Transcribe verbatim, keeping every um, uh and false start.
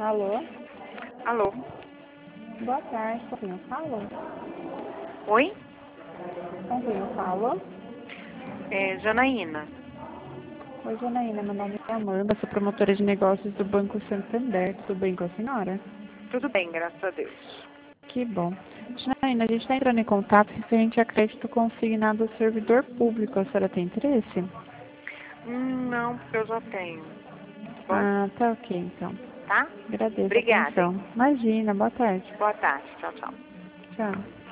Alô? Alô? Boa tarde, com quem eu falo? Oi? Com quem eu falo? É Janaína. Oi, Janaína, meu nome é Amanda, sou promotora de negócios do Banco Santander. Tudo bem com a senhora? Tudo bem, graças a Deus. Que bom. Janaína, a gente está entrando em contato referente a crédito consignado ao servidor público. A senhora tem interesse? Hum, não, porque eu já tenho. Bom, Ah, tá ok, então. tá? Agradeço a Obrigada, hein? atenção. Imagina, boa tarde. Boa tarde. Tchau, tchau. Tchau.